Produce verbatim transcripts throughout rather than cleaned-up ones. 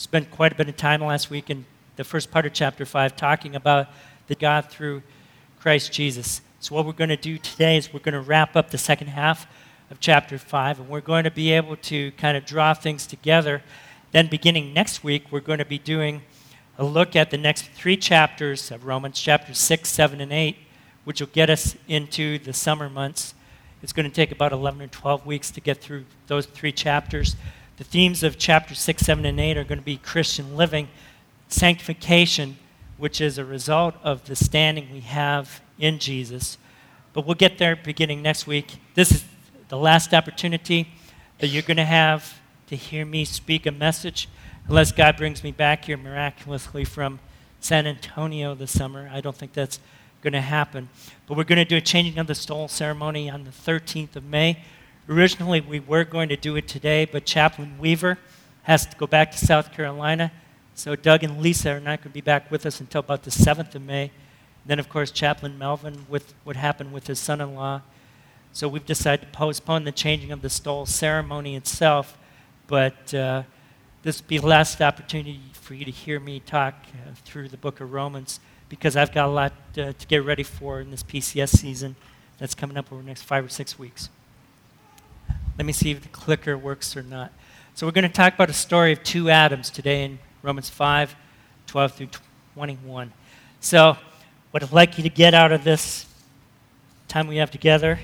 spent quite a bit of time last week in the first part of chapter five talking about the God through Christ Jesus. So what we're going to do today is we're going to wrap up the second half of chapter five, and we're going to be able to kind of draw things together. Then beginning next week, we're going to be doing a look at the next three chapters of Romans, chapters six, seven, and eight, which will get us into the summer months. It's going to take about eleven or twelve weeks to get through those three chapters. The themes of chapters six, seven, and eight are going to be Christian living, sanctification, which is a result of the standing we have in Jesus. But we'll get there beginning next week. This is the last opportunity that you're going to have to hear me speak a message, unless God brings me back here miraculously from San Antonio this summer. I don't think that's going to happen. But we're going to do a changing of the stole ceremony on the thirteenth of May. Originally, we were going to do it today, but Chaplain Weaver has to go back to South Carolina. So Doug and Lisa are not going to be back with us until about the seventh of May. Then, of course, Chaplain Melvin with what happened with his son-in-law. So we've decided to postpone the changing of the stole ceremony itself. But uh, this will be the last opportunity for you to hear me talk uh, through the book of Romans, because I've got a lot uh, to get ready for in this P C S season that's coming up over the next five or six weeks. Let me see if the clicker works or not. So we're going to talk about a story of two Adams today in Romans five, twelve through twenty-one. So what I'd like you to get out of this time we have together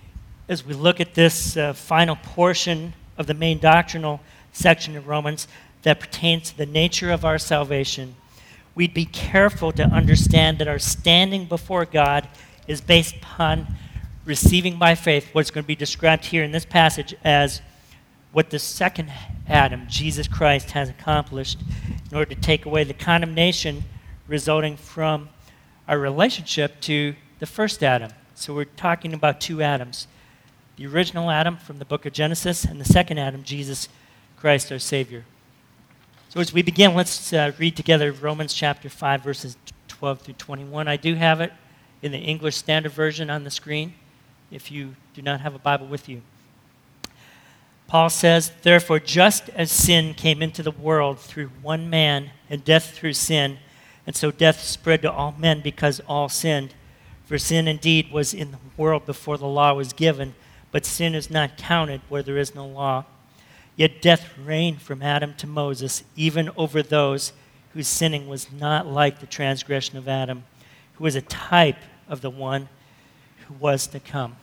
as we look at this uh, final portion of the main doctrinal section of Romans that pertains to the nature of our salvation, we'd be careful to understand that our standing before God is based upon receiving by faith what's going to be described here in this passage as what the second Adam, Jesus Christ, has accomplished in order to take away the condemnation resulting from our relationship to the first Adam. So we're talking about two Adams. The original Adam from the book of Genesis and the second Adam, Jesus Christ, our Savior. So as we begin, let's uh, read together Romans chapter five, verses twelve through twenty-one. I do have it in the English Standard Version on the screen if you do not have a Bible with you. Paul says, "Therefore, just as sin came into the world through one man, and death through sin, and so death spread to all men because all sinned. For sin indeed was in the world before the law was given, but sin is not counted where there is no law. Yet death reigned from Adam to Moses, even over those whose sinning was not like the transgression of Adam, who was a type of the one who was to come."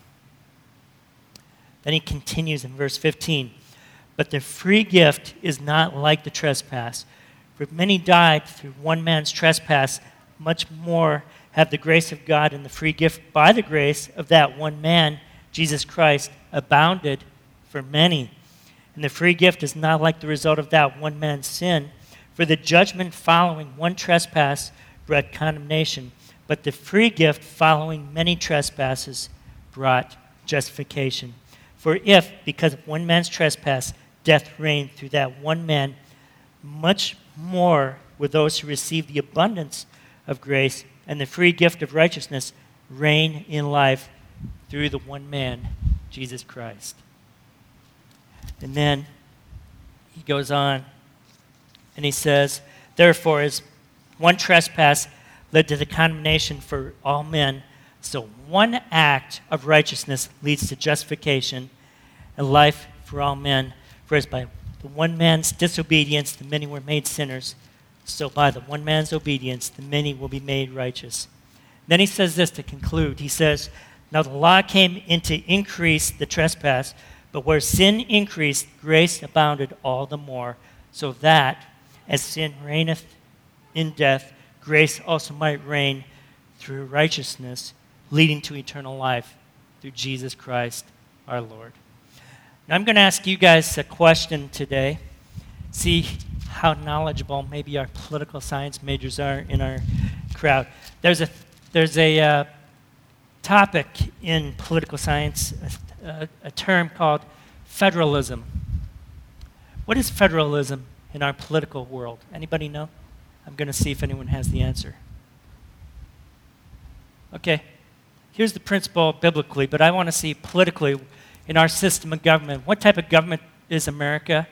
Then he continues in verse fifteen, "But the free gift is not like the trespass. For if many died through one man's trespass, much more have the grace of God and the free gift by the grace of that one man, Jesus Christ, abounded for many. And the free gift is not like the result of that one man's sin. For the judgment following one trespass brought condemnation, but the free gift following many trespasses brought justification. For if, because of one man's trespass, death reigned through that one man, much more will those who receive the abundance of grace and the free gift of righteousness reign in life through the one man, Jesus Christ." And then he goes on and he says, "Therefore, as one trespass led to the condemnation for all men, so one act of righteousness leads to justification and life for all men. For as by the one man's disobedience the many were made sinners, so by the one man's obedience the many will be made righteous." Then he says this to conclude. He says, "Now the law came in to increase the trespass, but where sin increased, grace abounded all the more, so that, as sin reigneth in death, grace also might reign through righteousness, leading to eternal life through Jesus Christ our Lord." Now I'm going to ask you guys a question today. See how knowledgeable maybe our political science majors are in our crowd. There's a there's a uh, topic in political science, a, a term called federalism. What is federalism in our political world? Anybody know? I'm going to see if anyone has the answer. Okay, here's the principle biblically, but I want to see politically in our system of government. What type of government is America,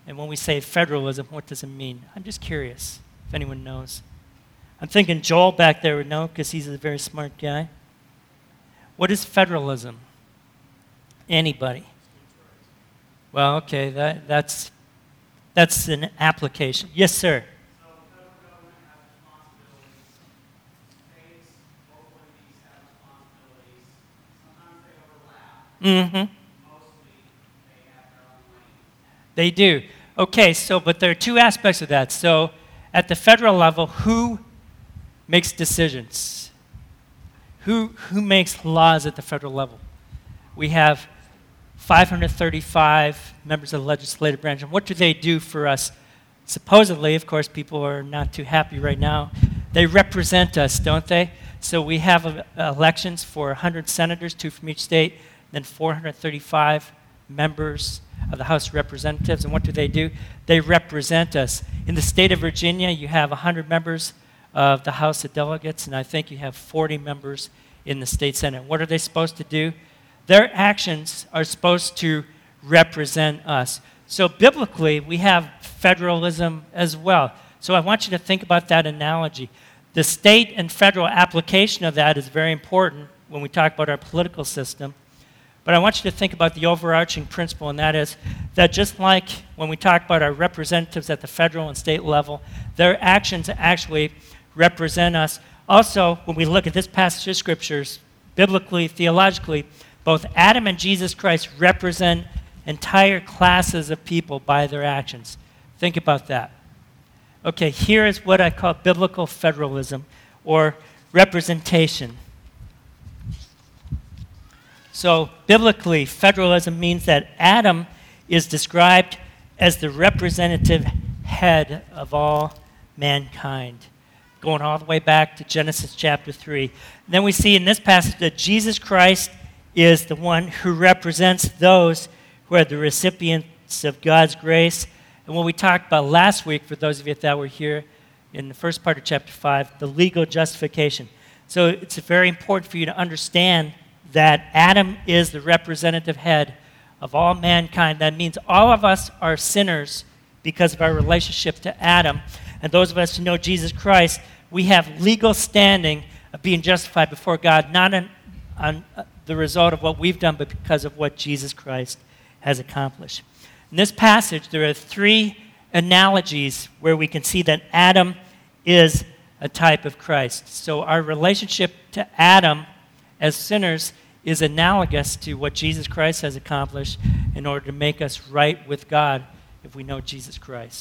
And when we say federalism, what does it mean? I'm just curious if anyone knows. I'm thinking Joel back there would know because he's a very smart guy. What is federalism? Anybody? Well, okay, that, that's that's an application. Yes, sir. So the federal government has responsibilities. States, local entities have responsibilities. Sometimes they overlap. Mm-hmm. Mostly they have their own lane. They do. Okay, so, but there are two aspects of that. So, at the federal level, who makes decisions? Who, who makes laws at the federal level? We have five hundred thirty-five members of the legislative branch. And what do they do for us? Supposedly, of course, people are not too happy right now. They represent us, don't they? So we have uh, elections for one hundred senators, two from each state, then four hundred thirty-five members of the House of Representatives. And what do they do? They represent us. In the state of Virginia, you have one hundred members of the House of Delegates, and I think you have forty members in the state Senate. What are they supposed to do? Their actions are supposed to represent us. So biblically, we have federalism as well. So I want you to think about that analogy. The state and federal application of that is very important when we talk about our political system. But I want you to think about the overarching principle, and that is that just like when we talk about our representatives at the federal and state level, their actions actually represent us. Also, when we look at this passage of scriptures, biblically, theologically, both Adam and Jesus Christ represent entire classes of people by their actions. Think about that. Okay, here is what I call biblical federalism, or representation. So, biblically, federalism means that Adam is described as the representative head of all mankind, going all the way back to Genesis chapter three. And then we see in this passage that Jesus Christ is the one who represents those who are the recipients of God's grace. And what we talked about last week, for those of you that were here in the first part of chapter five, the legal justification. So it's very important for you to understand that Adam is the representative head of all mankind. That means all of us are sinners because of our relationship to Adam. And those of us who know Jesus Christ, we have legal standing of being justified before God, not on, on the result of what we've done, but because of what Jesus Christ has accomplished. In this passage, there are three analogies where we can see that Adam is a type of Christ. So our relationship to Adam as sinners is analogous to what Jesus Christ has accomplished in order to make us right with God if we know Jesus Christ.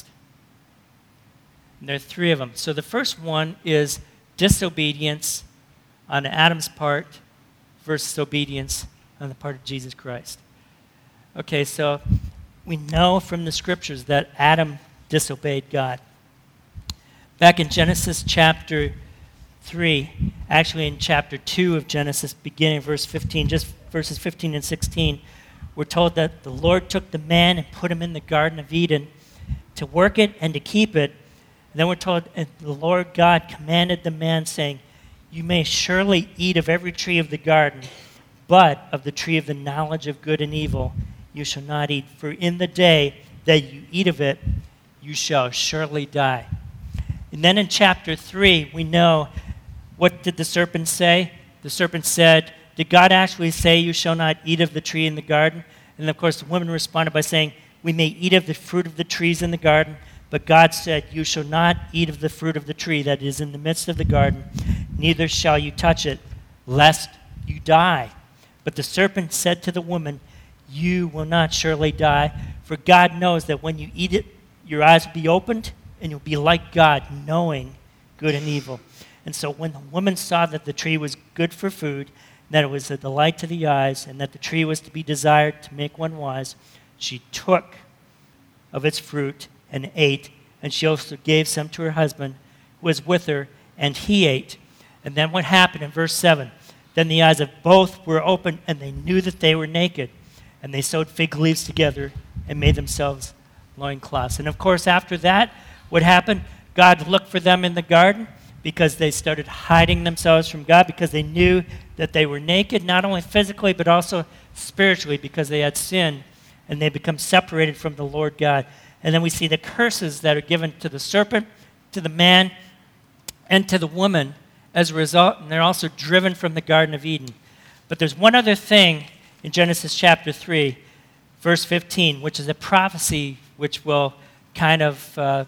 And there are three of them. So the first one is disobedience on Adam's part versus obedience on the part of Jesus Christ. Okay, so we know from the scriptures that Adam disobeyed God. Back in Genesis chapter three, actually in chapter two of Genesis, beginning verse fifteen, just verses fifteen and sixteen, we're told that the Lord took the man and put him in the Garden of Eden to work it and to keep it. And then we're told, and the Lord God commanded the man, saying, "You may surely eat of every tree of the garden, but of the tree of the knowledge of good and evil you shall not eat. For in the day that you eat of it, you shall surely die." And then in chapter three, we know, what did the serpent say? The serpent said, did God actually say you shall not eat of the tree in the garden? And of course the woman responded by saying, we may eat of the fruit of the trees in the garden, but God said, you shall not eat of the fruit of the tree that is in the midst of the garden, neither shall you touch it, lest you die. But the serpent said to the woman, you will not surely die, for God knows that when you eat it, your eyes will be opened, and you'll be like God, knowing good and evil. And so when the woman saw that the tree was good for food, that it was a delight to the eyes, and that the tree was to be desired to make one wise, she took of its fruit and ate, and she also gave some to her husband who was with her, and he ate. And then what happened in verse seven? Then the eyes of both were opened, and they knew that they were naked. And they sewed fig leaves together and made themselves loincloths. And of course, after that, what happened? God looked for them in the garden because they started hiding themselves from God, because they knew that they were naked, not only physically, but also spiritually, because they had sinned and they become separated from the Lord God. And then we see the curses that are given to the serpent, to the man, and to the woman as a result, and they're also driven from the Garden of Eden. But there's one other thing in Genesis chapter three, verse fifteen, which is a prophecy which will kind of uh,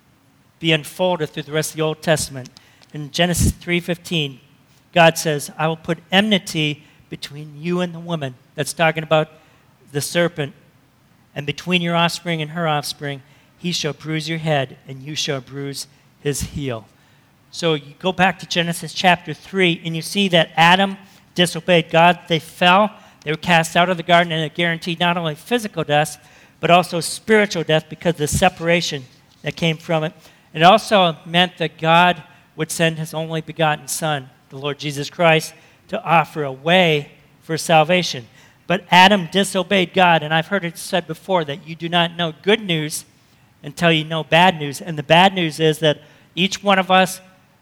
be unfolded through the rest of the Old Testament. In Genesis three fifteen, God says, I will put enmity between you and the woman. That's talking about the serpent. And between your offspring and her offspring, he shall bruise your head, and you shall bruise his heel. So you go back to Genesis chapter three, and you see that Adam disobeyed God. They fell. They were cast out of the garden, and it guaranteed not only physical death, but also spiritual death because of the separation that came from it. It also meant that God would send his only begotten Son, the Lord Jesus Christ, to offer a way for salvation. But Adam disobeyed God, and I've heard it said before that you do not know good news until you know bad news. And the bad news is that each one of us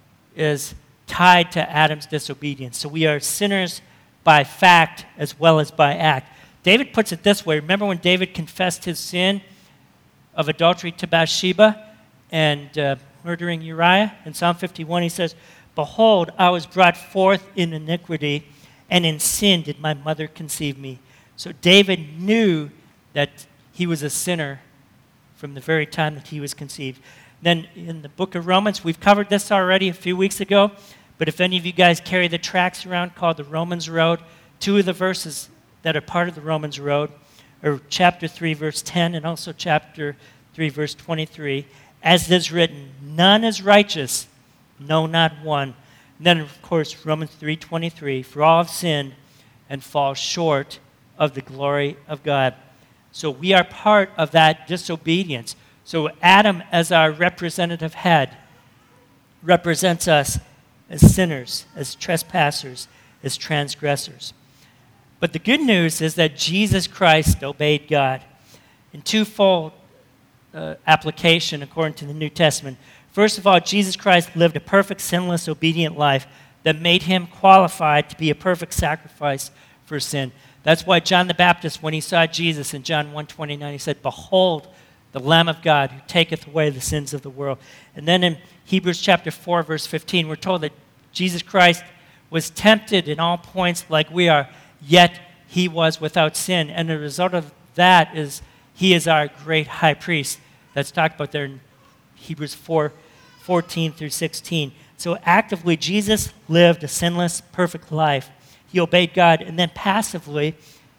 is tied to Adam's disobedience. So we are sinners by fact as well as by act. David puts it this way. Remember when David confessed his sin of adultery to Bathsheba and uh, murdering Uriah? In Psalm fifty-one, he says, Behold, I was brought forth in iniquity, and in sin did my mother conceive me. So David knew that he was a sinner from the very time that he was conceived. Then in the book of Romans, we've covered this already a few weeks ago, but if any of you guys carry the tracts around called the Romans Road, two of the verses that are part of the Romans Road are chapter three, verse ten, and also chapter three, verse twenty-three. As it is written, none is righteous, no, not one. And then, of course, Romans three twenty-three, for all have sinned and fall short of the glory of God. So we are part of that disobedience. So Adam, as our representative head, represents us as sinners, as trespassers, as transgressors. But the good news is that Jesus Christ obeyed God in twofold uh, application according to the New Testament. First of all, Jesus Christ lived a perfect, sinless, obedient life that made him qualified to be a perfect sacrifice for sin. That's why John the Baptist, when he saw Jesus in John one twenty-nine, he said, Behold, the Lamb of God who taketh away the sins of the world. And then in Hebrews chapter four, verse fifteen, we're told that Jesus Christ was tempted in all points like we are, yet he was without sin. And the result of that is he is our great high priest. That's talked about there in Hebrews four, fourteen through sixteen. So actively, Jesus lived a sinless, perfect life. He obeyed God. And then passively,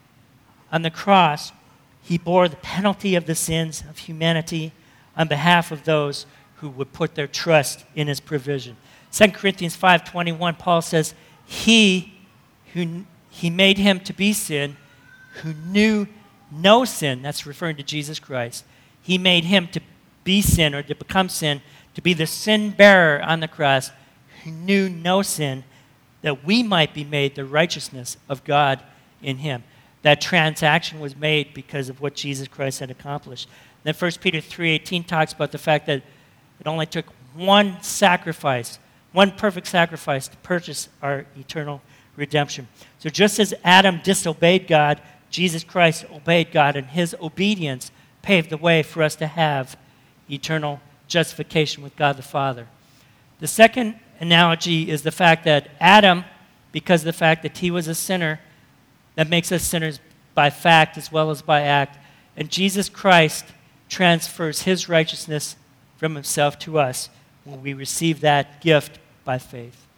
on the cross, he bore the penalty of the sins of humanity on behalf of those who would put their trust in his provision. Second Corinthians five twenty-one, Paul says, He who he made him to be sin, who knew no sin, that's referring to Jesus Christ. He made him to be sin or to become sin, to be the sin bearer on the cross, who knew no sin, that we might be made the righteousness of God in him. That transaction was made because of what Jesus Christ had accomplished. Then First Peter three eighteen talks about the fact that it only took one sacrifice, one perfect sacrifice to purchase our eternal redemption. So just as Adam disobeyed God, Jesus Christ obeyed God, and his obedience paved the way for us to have eternal justification with God the Father. The second analogy is the fact that Adam, because of the fact that he was a sinner, that makes us sinners by fact as well as by act. And Jesus Christ transfers his righteousness from himself to us when we receive that gift by faith.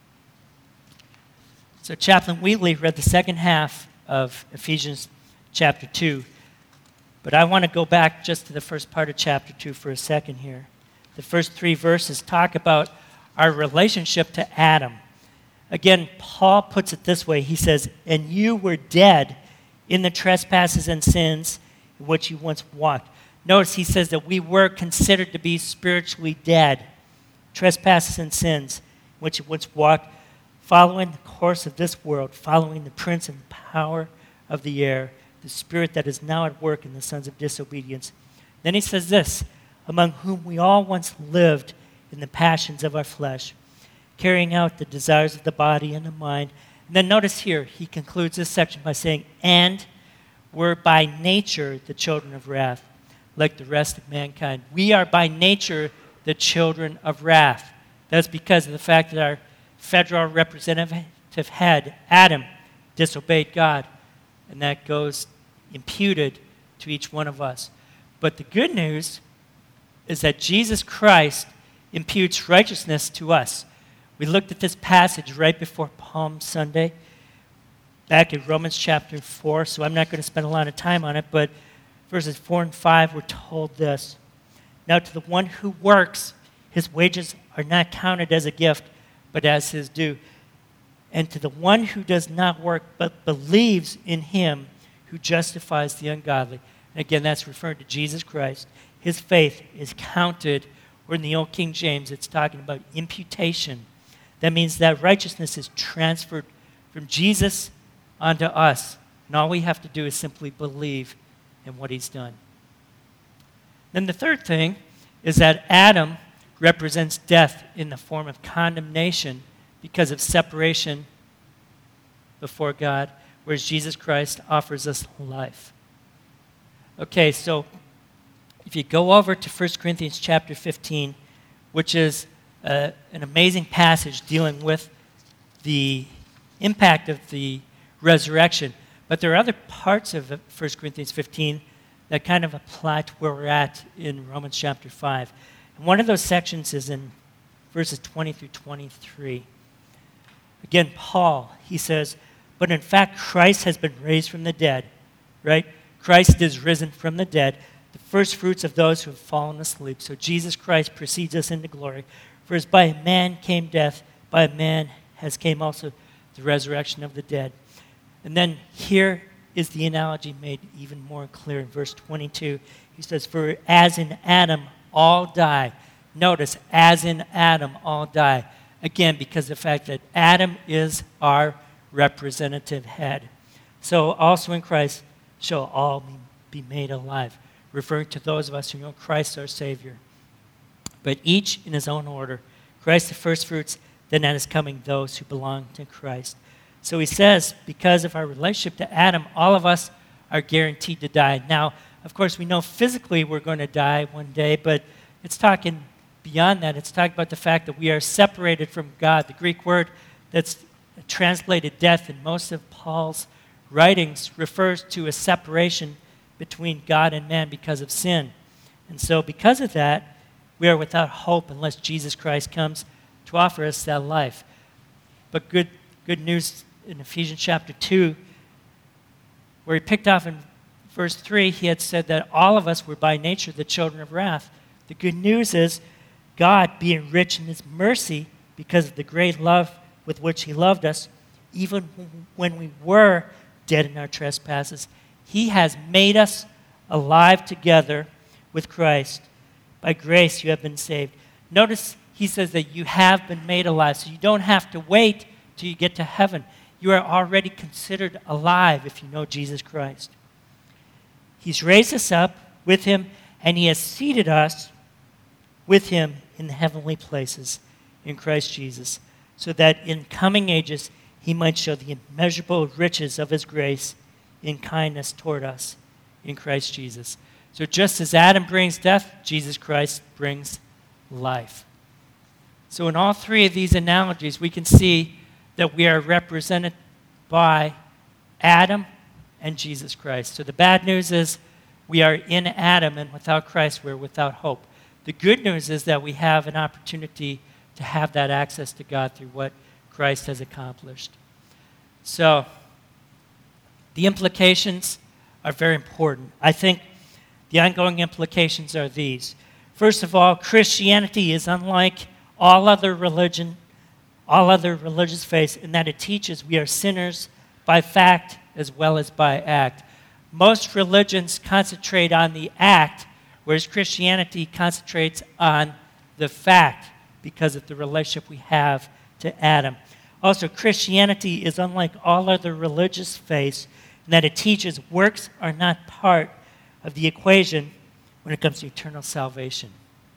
So Chaplain Wheatley read the second half of Ephesians chapter two. But I want to go back just to the first part of chapter two for a second here. The first three verses talk about our relationship to Adam. Again, Paul puts it this way. He says, and you were dead in the trespasses and sins in which you once walked. Notice he says that we were considered to be spiritually dead. Trespasses and sins in which you once walked, following the course of this world, following the prince and power of the air, the spirit that is now at work in the sons of disobedience. Then he says this, among whom we all once lived in the passions of our flesh, carrying out the desires of the body and the mind. And then notice here, he concludes this section by saying, and were by nature the children of wrath, like the rest of mankind. We are by nature the children of wrath. That's because of the fact that our federal representative head, Adam, disobeyed God, and that goes imputed to each one of us. But the good news is that Jesus Christ imputes righteousness to us. We looked at this passage right before Palm Sunday, back in Romans chapter four, so I'm not going to spend a lot of time on it, but verses four and five, we're told this. Now to the one who works, his wages are not counted as a gift, but as his due. And to the one who does not work, but believes in him who justifies the ungodly. And again, that's referring to Jesus Christ. His faith is counted, or in the Old King James, it's talking about imputation. That means that righteousness is transferred from Jesus onto us. And all we have to do is simply believe in what he's done. Then the third thing is that Adam represents death in the form of condemnation because of separation before God, whereas Jesus Christ offers us life. Okay, so if you go over to First Corinthians chapter fifteen, which is uh, an amazing passage dealing with the impact of the resurrection, but there are other parts of First Corinthians fifteen that kind of apply to where we're at in Romans chapter five. And one of those sections is in verses twenty through twenty-three. Again, Paul, he says, but in fact, Christ has been raised from the dead, right? Christ is risen from the dead, the first fruits of those who have fallen asleep. So Jesus Christ precedes us into glory. For as by a man came death, by a man has came also the resurrection of the dead. And then here is the analogy made even more clear in verse twenty-two. He says, for as in Adam all die. Notice, as in Adam all die. Again, because of the fact that Adam is our representative head. So also in Christ shall all be made alive, referring to those of us who know Christ our Savior. But each in his own order. Christ the firstfruits, then at his coming those who belong to Christ. So he says, because of our relationship to Adam, all of us are guaranteed to die. Now, of course, we know physically we're going to die one day, but it's talking beyond that. It's talking about the fact that we are separated from God. The Greek word that's translated death in most of Paul's writings refers to a separation between God and man because of sin. And so because of that, we are without hope unless Jesus Christ comes to offer us that life. But good, good news in Ephesians chapter two, where he picked off in verse three, he had said that all of us were by nature the children of wrath. The good news is God, being rich in his mercy because of the great love with which he loved us, even when we were dead in our trespasses, he has made us alive together with Christ. By grace you have been saved. Notice he says that you have been made alive, so you don't have to wait till you get to heaven. You are already considered alive if you know Jesus Christ. He's raised us up with him, and he has seated us with him in the heavenly places in Christ Jesus, so that in coming ages he might show the immeasurable riches of his grace in kindness toward us in Christ Jesus. So just as Adam brings death, Jesus Christ brings life. So in all three of these analogies, we can see that we are represented by Adam and Jesus Christ. So the bad news is we are in Adam, and without Christ, we're without hope. The good news is that we have an opportunity to have that access to God through what Christ has accomplished. So the implications are very important. I think the ongoing implications are these. First of all, Christianity is unlike all other religion, all other religious faiths, in that it teaches we are sinners by fact as well as by act. Most religions concentrate on the act, whereas Christianity concentrates on the fact because of the relationship we have to Adam. Also, Christianity is unlike all other religious faiths in that it teaches works are not part of the equation when it comes to eternal salvation.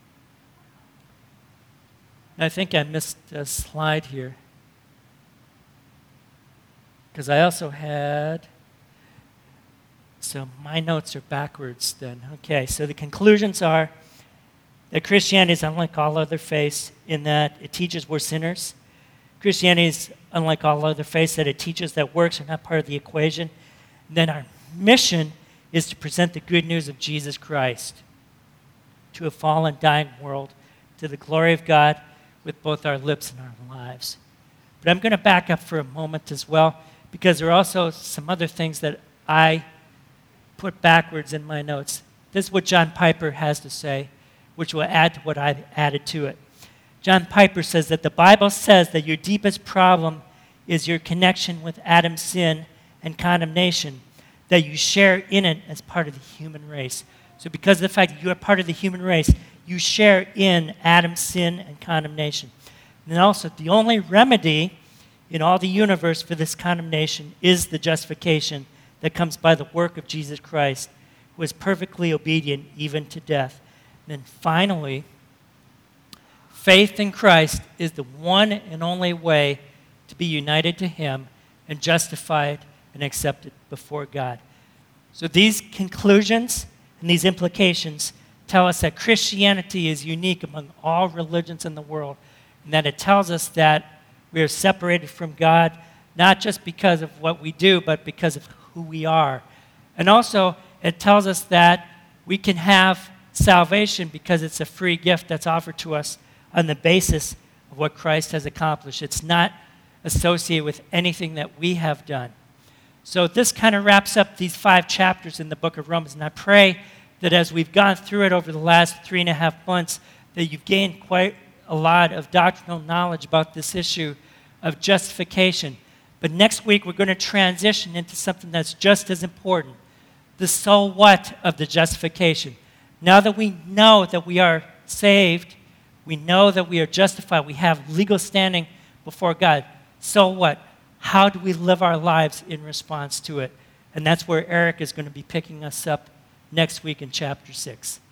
I think I missed a slide here, because I also had... So my notes are backwards then. Okay, so the conclusions are that Christianity is unlike all other faiths in that it teaches we're sinners. Christianity is unlike all other faiths that it teaches that works are not part of the equation. And then our mission is to present the good news of Jesus Christ to a fallen, dying world, to the glory of God with both our lips and our lives. But I'm going to back up for a moment as well, because there are also some other things that I put backwards in my notes. This is what John Piper has to say, which will add to what I've added to it. John Piper says that the Bible says that your deepest problem is your connection with Adam's sin and condemnation, that you share in it as part of the human race. So because of the fact that you are part of the human race, you share in Adam's sin and condemnation. And also, the only remedy in all the universe for this condemnation is the justification that comes by the work of Jesus Christ, who was perfectly obedient even to death. And then finally, faith in Christ is the one and only way to be united to him and justified and accepted before God. So these conclusions and these implications tell us that Christianity is unique among all religions in the world, and that it tells us that we are separated from God, not just because of what we do, but because of who we are. And also, it tells us that we can have salvation because it's a free gift that's offered to us on the basis of what Christ has accomplished. It's not associated with anything that we have done. So this kind of wraps up these five chapters in the book of Romans, and I pray that as we've gone through it over the last three and a half months, that you've gained quite a lot of doctrinal knowledge about this issue of justification. But next week, we're going to transition into something that's just as important, the so what of the justification. Now that we know that we are saved, we know that we are justified, we have legal standing before God, so what? How do we live our lives in response to it? And that's where Eric is going to be picking us up next week in chapter six.